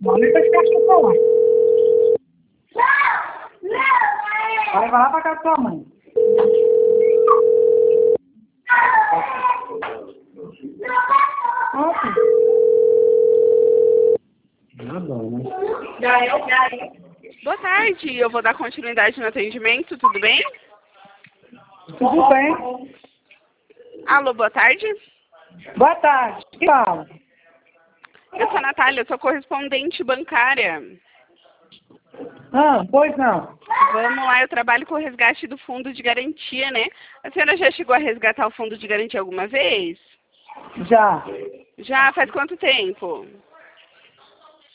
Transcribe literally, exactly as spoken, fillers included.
mãe, depois que acha pra lá. Vai levar lá pra casa da sua mãe. Ótimo. Tá bom, né? Boa tarde, eu vou dar continuidade no atendimento, tudo bem? Tudo bem? Alô, boa tarde. Boa tarde. Que fala? Eu sou a Natália, eu sou correspondente bancária. Ah, pois não. Vamos lá, eu trabalho com o resgate do fundo de garantia, né? A senhora já chegou a resgatar o fundo de garantia alguma vez? Já. Já faz quanto tempo?